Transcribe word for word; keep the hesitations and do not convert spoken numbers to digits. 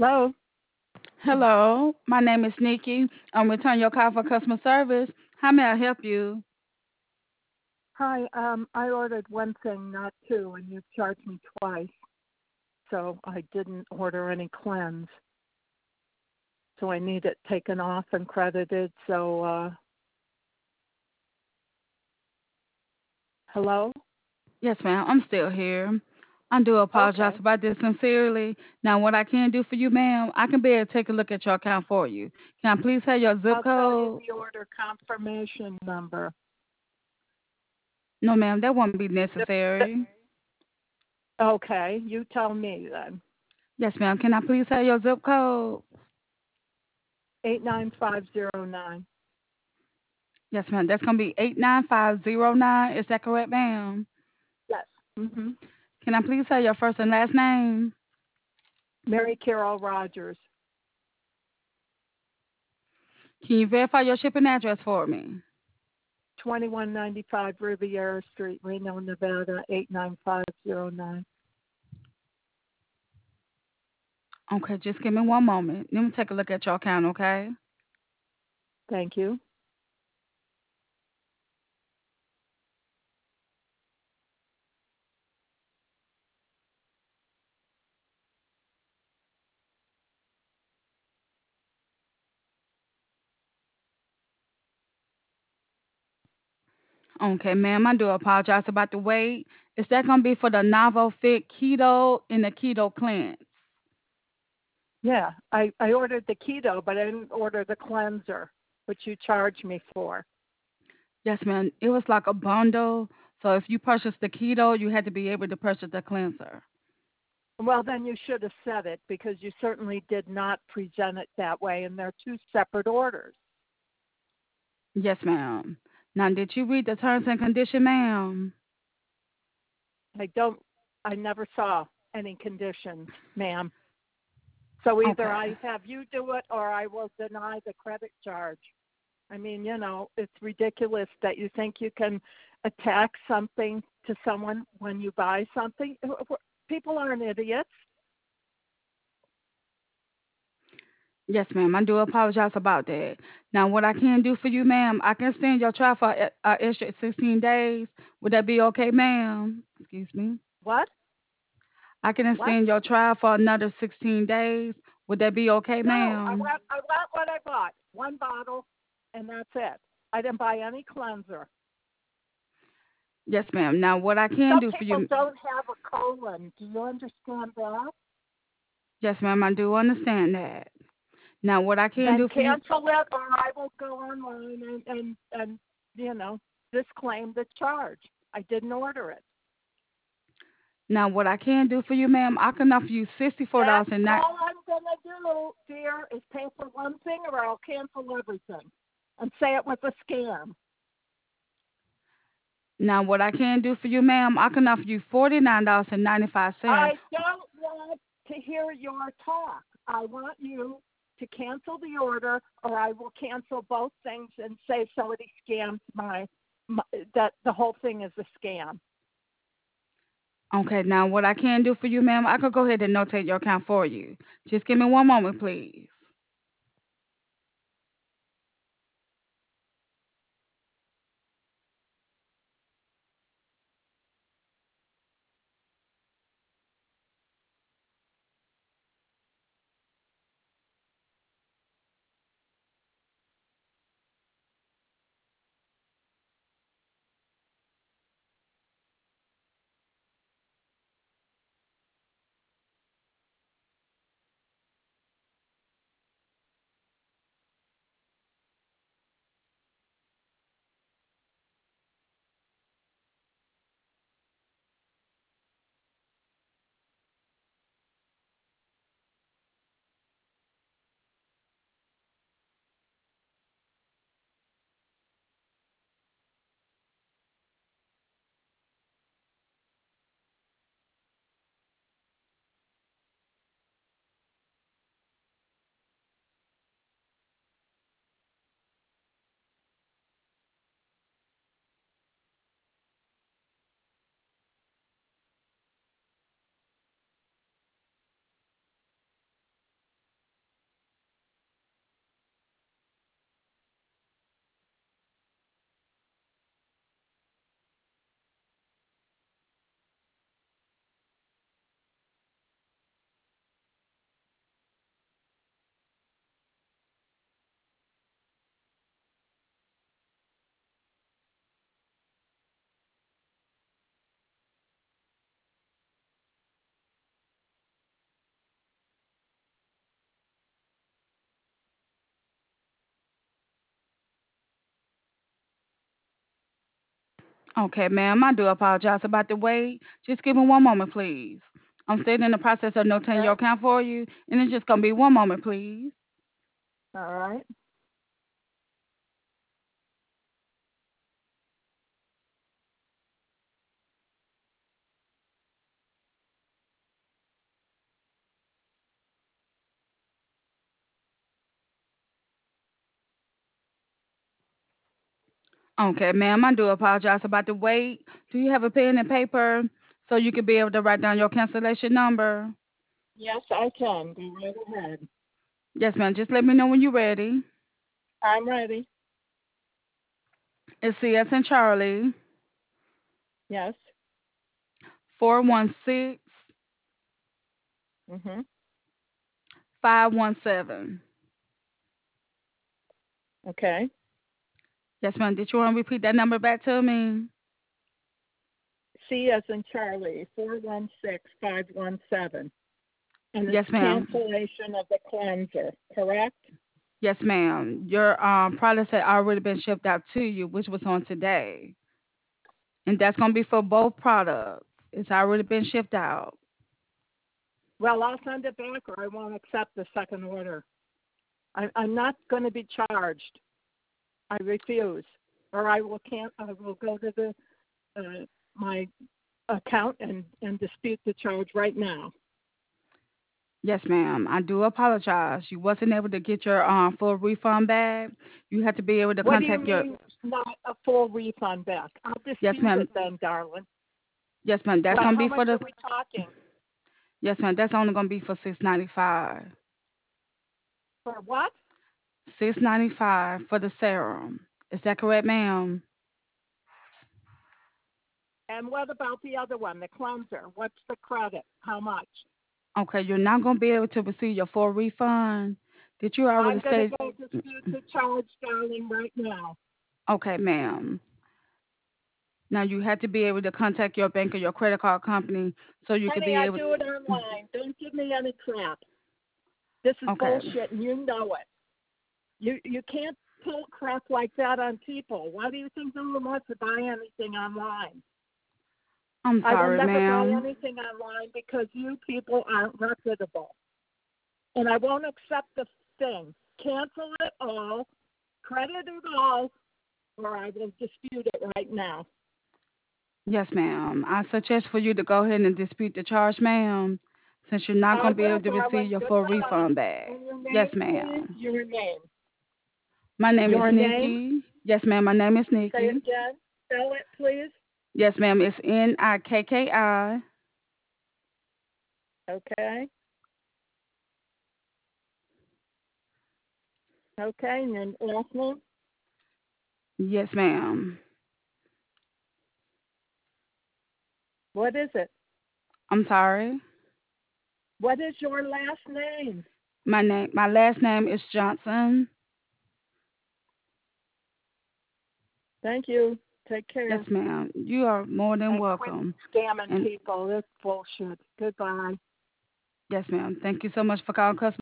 Hello. Hello, my name is Nikki. I'm returning your call for customer service. How may I help you? Hi. Um, I ordered one thing, not two, and you charged me twice. So I didn't order any cleanse. So I need it taken off and credited. So, uh, hello? Yes, ma'am. I'm still here. I do apologize Okay. about this sincerely. Now, what I can do for you, ma'am, I can be able to take a look at your account for you. Can I please have your zip I'll tell you code? the order confirmation number. No, ma'am, that won't be The, the, necessary. okay. You tell me then. Yes, ma'am. Can I please have your zip code? eight nine five zero nine. Yes, ma'am. That's going to be eight nine five zero nine. Is that correct, ma'am? Yes. Mm-hmm. Can I please have your first and last name? Mary Carol Rogers. Can you verify your shipping address for me? twenty-one ninety-five Riviera Street, Reno, Nevada, eight nine five zero nine. Okay, just give me one moment. Let me take a look at your account, okay? Thank you. Okay, ma'am, I do apologize about the wait. Is that gonna be for the Novel Fit Keto and the Keto Cleanse? Yeah, I, I ordered the keto, but I didn't order the cleanser, which you charged me for. Yes, ma'am. It was like a bundle. So if you purchased the keto, you had to be able to purchase the cleanser. Well, then you should have said it because you certainly did not present it that way, and they're two separate orders. Yes, ma'am. Now, did you read the terms and condition, ma'am? I don't, I never saw any conditions, ma'am. So either Okay. I have you do it or I will deny the credit charge. I mean, you know, it's ridiculous that you think you can attack something to someone when you buy something. People aren't idiots. Yes, ma'am. I do apologize about that. Now, what I can do for you, ma'am, I can extend your trial for an extra sixteen days. Would that be okay, ma'am? Excuse me. What? I can What? extend your trial for another sixteen days. Would that be okay, No, I ma'am? want I want what I bought. One bottle, and that's it. I didn't buy any cleanser. Yes, ma'am. Now, what I can Some do for people you, don't have a colon. Do you understand that? yes, ma'am, I do understand that. Now, what I can Then do for you, cancel it, or I will go online and and and you know disclaim the charge. I didn't order it. now what I can do for you, ma'am, I can offer you sixty-four dollars That's and nine. all I'm gonna do, dear, is pay for one thing, or I'll cancel everything, and say it was a scam. Now, what I can do for you, ma'am, I can offer you forty-nine dollars and ninety-five cents. I don't want to hear your talk. I want you to cancel the order, or I will cancel both things and say somebody scammed my, my that the whole thing is a scam. Okay, now what I can do for you, ma'am, I could go ahead and notate your account for you. Just give me one moment, please. Okay, ma'am, I do apologize about the wait. Just give me one moment, please. I'm still in the process of notating your Okay. account for you, and it's just gonna be one moment, please. All right. Okay, ma'am, I do apologize about the wait. Do you have a pen and paper so you can be able to write down your cancellation number? Yes, I can. Go right ahead. Yes, ma'am. Just let me know when you're ready. I'm ready. It's C S and Charlie, Yes. four one six, Mhm. five one seven. Okay. Yes, ma'am. Did you want to repeat that number back to me? C as in Charlie, four one six five one seven. And it's Yes, ma'am. cancellation of the cleanser, correct? Yes, ma'am. Your um products had already been shipped out to you, which was on today. And that's gonna be for both products. It's already been shipped out. Well, I'll send it back or I won't accept the second order. I, I'm not going to be charged. I refuse. Or I will can't. I will go to the uh, my account and, and dispute the charge right now. Yes, ma'am. I do apologize. You wasn't able to get your um full refund back. You had to be able to What do you contact your mean not a full refund back? I'll yes, dispute ma'am. it then, darling. Yes, ma'am. That's Well, gonna how be much for the are we talking? yes, ma'am. That's only gonna be for six ninety five. For what? Six ninety five for the serum. Is that correct, ma'am? And what about the other one, the cleanser? What's the credit? How much? Okay, you're not gonna be able to receive your full refund. Did you already I'm going to say go dispute the charge, darling, right now. okay, ma'am? Now you had to be able to contact your bank or your credit card company so you could Honey, be I able. do it online. Don't give me any crap. This is Okay, bullshit, and you know it. You you can't pull crap like that on people. Why do you think no one wants to buy anything online? I'm I will sorry, never buy ma'am. anything online because you people aren't reputable. And I won't accept the thing. Cancel it all, credit it all, or I will dispute it right now. Yes, ma'am. I suggest for you to go ahead and dispute the charge, ma'am, since you're not I gonna be will, able to receive darling. your full Goodbye. refund back. And your Yes, name, please? ma'am. Your name. My name is Your name? Nikki. Yes, ma'am. My name is Say it Nikki. again. Spell it, please. Yes, ma'am. It's N I K K I. Okay. Okay. And then last name? Yes, ma'am. What is it? I'm sorry. What is your last name? My name. My last name is Johnson. Thank you. Take care. Yes, ma'am. You are more than And quit welcome. scamming And people. That's bullshit. Goodbye. yes, ma'am. Thank you so much for calling customer